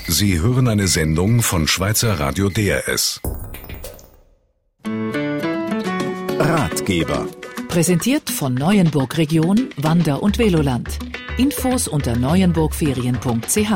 Sie hören eine Sendung von Schweizer Radio DRS. Ratgeber. Präsentiert von Neuenburg Region, Wander- und Veloland. Infos unter neuenburgferien.ch.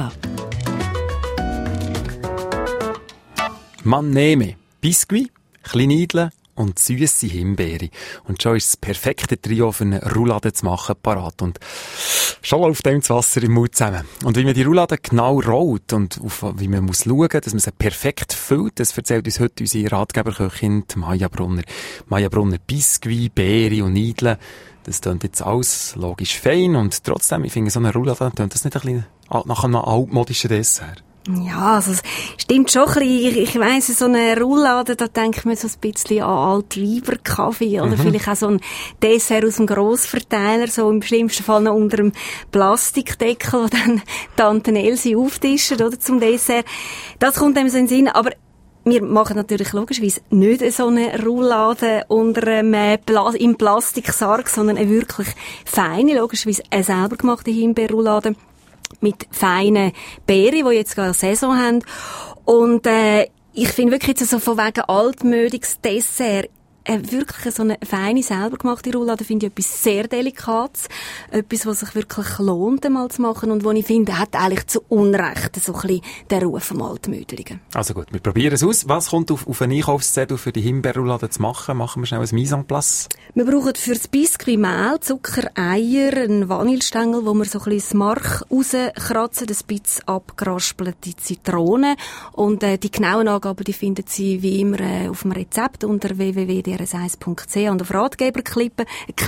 Man nehme Biskuit, kleine Idle und süsse Himbeere. Und schon ist das perfekte Trio für eine Roulade zu machen parat. Und schon läuft dem das Wasser im Mund zusammen. Und wie man die Roulade genau rollt und wie man muss schauen, dass man sie perfekt füllt, das erzählt uns heute unsere Ratgeberköchin Maja Brunner. Maja Brunner, Biskuit, Beere und Idle, das klingt jetzt alles logisch fein. Und trotzdem, ich finde, so eine Roulade klingt das nicht ein bisschen nach einem altmodischen Dessert. Ja, also es stimmt schon ein bisschen. Ich weiss, so eine Roulade, da denkt man so ein bisschen an Altweiberkaffee oder vielleicht auch so ein Dessert aus dem Grossverteiler, so im schlimmsten Fall noch unter einem Plastikdeckel, wo dann Tante Elsie auftischen, oder, zum Dessert. Das kommt einem so in den Sinn, aber wir machen natürlich logischerweise nicht so eine Roulade unter einem im Plastiksarg, sondern eine wirklich feine, logischerweise eine selber gemachte Himbeerroulade mit feinen Beeren, die jetzt gerade Saison haben. Und ich finde wirklich jetzt so von wegen altmodiges Dessert, wirklich so eine feine, selber gemachte Roulade finde ich etwas sehr Delikates. Etwas, was sich wirklich lohnt, einmal zu machen und wo ich finde, hat eigentlich zu Unrecht so ein bisschen den Ruf vom Altmödeligen. Also gut, wir probieren es aus. Was kommt auf einen Einkaufszettel für die Himbeerroulade zu machen? Machen wir schnell ein Mise en place. Wir brauchen für das Biskuit Mehl, Zucker, Eier, einen Vanillestängel, wo wir so ein bisschen das Mark rauskratzen, ein bisschen abgeraspelte Zitrone. Und die genauen Angaben, die finden Sie wie immer auf dem Rezept unter www.drs1.ch und auf Ratgeber klicken.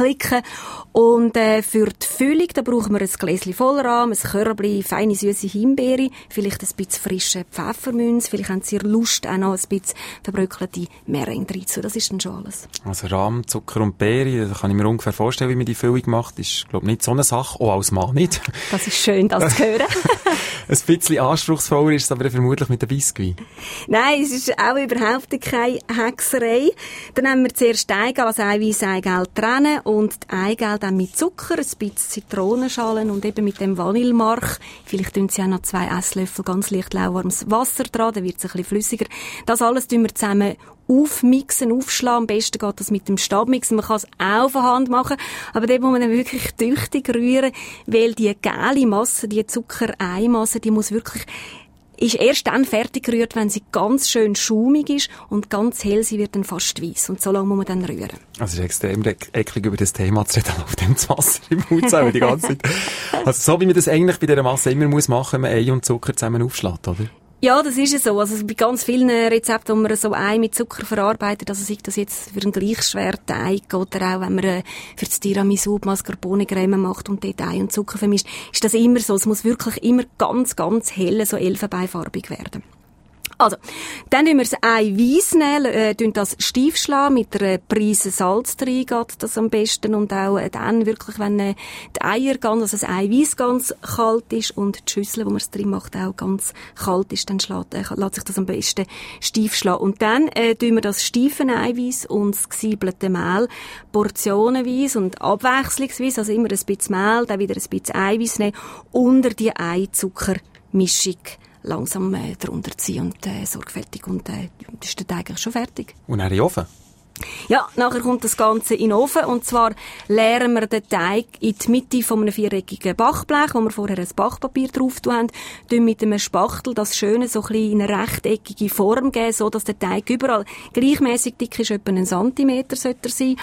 Und für die Füllung, da brauchen wir ein Gläschen Vollrahm, ein Körbchen, feine, süsse Himbeere, vielleicht ein bisschen frische Pfeffermünz, vielleicht haben Sie Lust, auch noch ein bisschen verbröckelte Meringue reinzu. Das ist dann schon alles. Also Rahm, Zucker und Beere, da kann ich mir ungefähr vorstellen, wie man die Füllung macht. Ist, glaube ich, nicht so eine Sache, auch als Mann nicht. Das ist schön, das zu hören. Ein bisschen anspruchsvoller ist es aber vermutlich mit dem Biskuit. Nein, es ist auch überhaupt keine Hexerei. Dann haben wir zuerst Eigelb, also Eiweiß-Eigelb trennen und die Eigelb dann mit Zucker, ein bisschen Zitronenschalen und eben mit dem Vanillemark. Vielleicht tun Sie auch noch 2 Esslöffel ganz leicht lauwarmes Wasser dran, dann wird es ein bisschen flüssiger. Das alles tun wir zusammen aufmixen, aufschlagen. Am besten geht das mit dem Stabmixen. Man kann es auch von Hand machen, aber dort muss man dann wirklich tüchtig rühren, weil die gelbe Masse, die Zucker-Eimasse, die muss wirklich ist erst dann fertig gerührt, wenn sie ganz schön schaumig ist und ganz hell, sie wird dann fast weiss. Und so lange muss man dann rühren. Also es ist extrem eklig, über das Thema zu reden, auf dem das Wasser im Mund zu haben, die ganze Zeit. Also so wie man das eigentlich bei dieser Masse immer muss machen, wenn man Ei und Zucker zusammen aufschlägt, oder? Ja, das ist es so. Also bei ganz vielen Rezepten, wo man so Ei mit Zucker verarbeitet, also sei das jetzt für einen gleich schweren Teig oder auch wenn man für das Tiramisu Mascarpone-Creme macht und dort Ei und Zucker vermischt, ist das immer so. Es muss wirklich immer ganz, ganz hell, so elfenbeinfarbig werden. Also, dann tun wir das Eiweiss nehmen, tun das steif schlagen, mit einer Prise Salz rein, geht das am besten. Und auch dann wirklich, wenn die Eier ganz, also das Eiweiss ganz kalt ist und die Schüssel, wo man es drin macht, auch ganz kalt ist, dann lässt sich das am besten steif schlagen. Und dann tun wir das steife Eiweiss und das gesiebelte Mehl portionenweise und abwechslungsweise, also immer ein bisschen Mehl, dann wieder ein bisschen Eiweiss nehmen, unter die Ei-Zucker-Mischung langsam drunter ziehen und sorgfältig. Und das ist dann eigentlich schon fertig. Und dann in den Ofen? Ja, nachher kommt das Ganze in den Ofen. Und zwar leeren wir den Teig in die Mitte von einem viereckigen Backblech, wo wir vorher ein Backpapier drauf tun, mit einem Spachtel das Schöne so ein bisschen in eine rechteckige Form geben, so dass der Teig überall gleichmäßig dick ist, etwa 1 Zentimeter sollte er sein.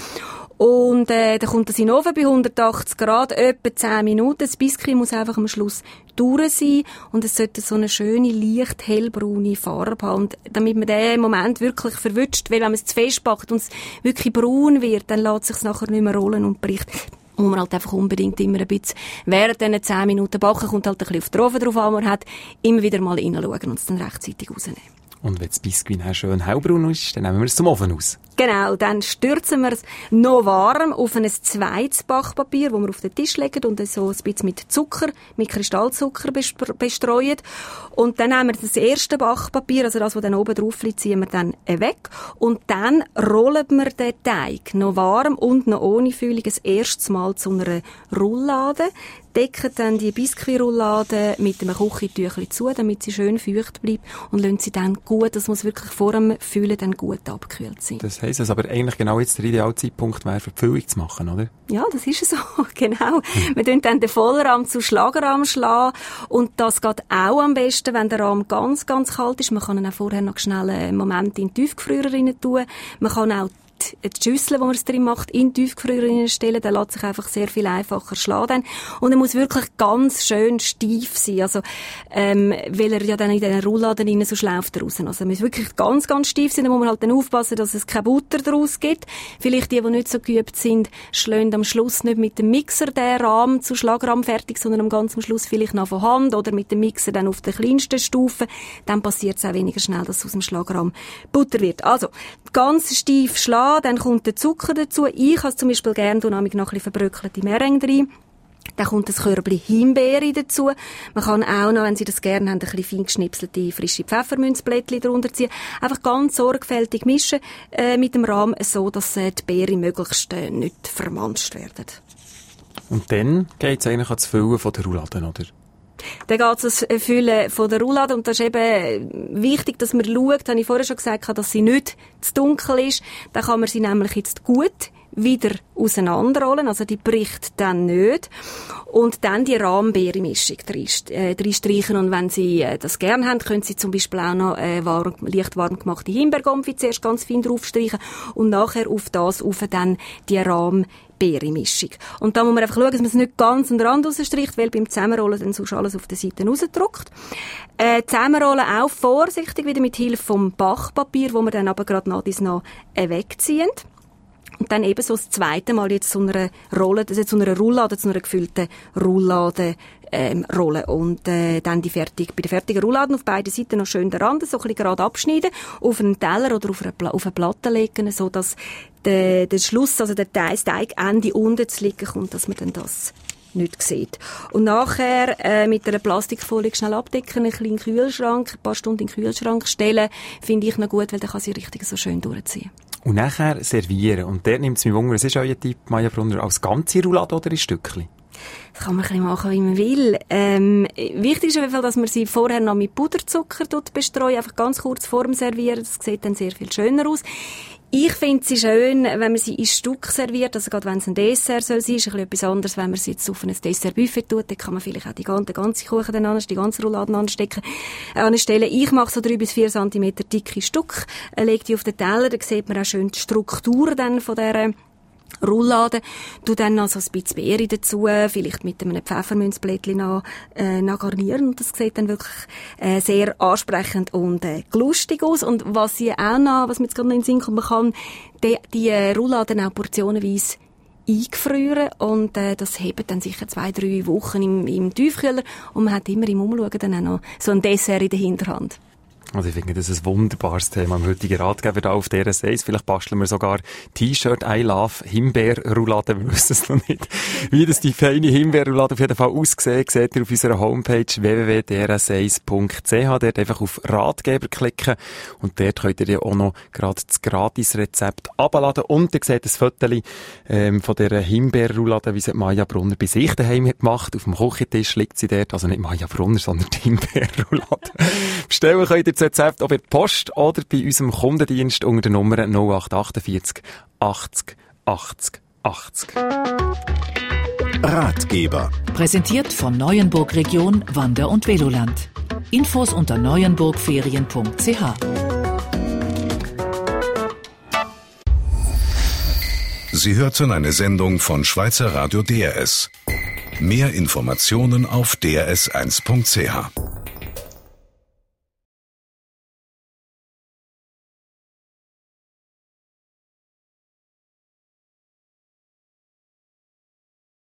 Und dann kommt das in den Ofen bei 180 Grad, etwa 10 Minuten. Das Biskuit muss einfach am Schluss durch sein und es sollte so eine schöne, leicht hellbraune Farbe haben. Und damit man den Moment wirklich verwünscht, weil wenn man es zu fest backt und es wirklich braun wird, dann lässt es sich nachher nicht mehr rollen und bricht. Muss man halt einfach unbedingt immer ein bisschen während diesen 10 Minuten backen, kommt halt ein bisschen auf den Ofen drauf an, man hat, immer wieder mal reinschauen und es dann rechtzeitig rausnehmen. Und wenn das Biskuit schön hellbraun ist, dann nehmen wir es zum Ofen aus. Genau, dann stürzen wir es noch warm auf ein zweites Backpapier, das wir auf den Tisch legen und so ein bisschen mit Zucker, mit Kristallzucker bestreuen. Und dann nehmen wir das erste Backpapier, also das, was dann oben drauf liegt, ziehen wir dann weg. Und dann rollen wir den Teig noch warm und noch ohne Füllung das erste Mal zu einer Roulade. decken dann die Biskuitroulade mit einem Küchentüchli zu, damit sie schön feucht bleibt und lassen sie dann gut, das muss wirklich vor dem Füllen dann gut abgekühlt sein. Das heisst, dass aber eigentlich genau jetzt der Idealzeitpunkt wäre, für die Füllung zu machen, oder? Ja, das ist so, genau. Wir tun dann den Vollrahm zu Schlagerrahm schlagen und das geht auch am besten, wenn der Rahm ganz, ganz kalt ist. Man kann ihn auch vorher noch schnell einen Moment in den Tiefgefrierer rein tun. Man kann auch die Schüssel, wo man es drin macht, in den Tiefgefrierer stellen, dann lässt sich einfach sehr viel einfacher schlagen. Und er muss wirklich ganz schön steif sein, also, weil er ja dann in den Rollladen rein, so schläuft er raus. Also, er muss wirklich ganz, ganz steif sein, da muss man halt dann aufpassen, dass es keine Butter daraus gibt. Vielleicht die nicht so geübt sind, schlagen am Schluss nicht mit dem Mixer den Rahm zu Schlagrahm fertig, sondern am ganzen Schluss vielleicht noch von Hand oder mit dem Mixer dann auf der kleinsten Stufe. Dann passiert es auch weniger schnell, dass aus dem Schlagrahm Butter wird. Also, ganz steif schlagen, dann kommt der Zucker dazu. Ich habe zum Beispiel gerne noch ein bisschen verbröckelte Meringue rein. Dann kommt ein Körbchen Himbeere dazu. Man kann auch noch, wenn Sie das gerne haben, ein bisschen fein geschnipselte frische Pfefferminzblättchen drunter ziehen. Einfach ganz sorgfältig mischen mit dem Rahm, so dass die Beeren möglichst nicht vermanscht werden. Und dann geht es eigentlich ans Füllen von der Roulade, oder? Dann geht es das Füllen von der Roulade und das ist eben wichtig, dass man schaut, habe ich vorher schon gesagt, dass sie nicht zu dunkel ist. Dann kann man sie nämlich jetzt gut wieder auseinanderrollen, also die bricht dann nicht. Und dann die Rahmbeermischung reinstreichen. Und wenn Sie das gerne haben, können Sie zum Beispiel auch noch leicht warm gemachte Himbeerkonfit zuerst ganz fein draufstreichen und nachher auf das dann die Rahmbeermischung. Und da muss man einfach schauen, dass man es nicht ganz an den Rand rausstreicht, weil beim Zusammenrollen dann sonst alles auf der Seite rausdrückt. Zusammenrollen auch vorsichtig wieder mit Hilfe vom Backpapier, wo wir dann aber gerade nach wegziehen. Und dann eben so das zweite Mal jetzt zu einer Rolle, das jetzt zu einer Roulade, zu einer gefüllten Roulade rollen. Und dann bei der fertigen Roulade auf beiden Seiten noch schön den Rand so ein bisschen gerade abschneiden, auf einen Teller oder auf eine Platte legen, so dass der Schluss, also der Teigende unten zu liegen kommt, dass man dann das nicht sieht. Und nachher mit einer Plastikfolie schnell abdecken, ein kleinen Kühlschrank, ein paar Stunden in den Kühlschrank stellen, finde ich noch gut, weil dann kann sie richtig so schön durchziehen. Und nachher servieren. Und dort nimmt es mich Wunder, was ist euer Tipp, Maja Brunner, als ganze Roulade oder in Stückchen? Das kann man ein bisschen machen, wie man will. Wichtig ist auf jeden Fall, dass man sie vorher noch mit Puderzucker bestreut, einfach ganz kurz vor dem Servieren. Das sieht dann sehr viel schöner aus. Ich finde sie schön, wenn man sie in Stück serviert, also gerade wenn es ein Dessert soll sein, ist ein bisschen etwas anderes, wenn man sie jetzt auf ein Dessertbuffet tut, dann kann man vielleicht auch den ganzen Kuchen dann die ganze Roulade anstellen. Ich mache so 3 bis 4 cm dicke Stück, lege die auf den Teller, dann sieht man auch schön die Struktur dann von dieser Roulade, tu dann noch so ein bisschen Beere dazu, vielleicht mit einem Pfefferminzblättchen noch garnieren und das sieht dann wirklich sehr ansprechend und lustig aus. Und was mir jetzt gerade noch in den Sinn kommt, man kann die Roulade auch portionenweise eingefrieren und das hebt dann sicher 2-3 Wochen im Tiefkühler und man hat immer im Umschauen dann auch noch so ein Dessert in der Hinterhand. Also ich finde, das ist ein wunderbares Thema im heutigen Ratgeber da auf der Seis. Vielleicht basteln wir sogar T-Shirt I Love Himbeerroulade. Wir wissen es noch nicht. Wie das die feine Himbeerroulade auf jeden Fall aussieht, seht ihr auf unserer Homepage www.drseis.ch. Dort einfach auf Ratgeber klicken und dort könnt ihr auch noch gerade das Gratis-Rezept abladen. Und ihr seht ein Foto von dieser Himbeerroulade, wie sie Maja Brunner bei sich daheim gemacht. Auf dem Küchentisch liegt sie dort. Also nicht Maja Brunner, sondern die Himbeerroulade. Bestellen könnt ihr das Rezept auch bei der Post oder bei unserem Kundendienst unter der Nummer 0848 80 80 80. Ratgeber. Präsentiert von Neuenburg Region Wander- und Veloland. Infos unter neuenburgferien.ch. Sie hörten eine Sendung von Schweizer Radio DRS. Mehr Informationen auf drs1.ch.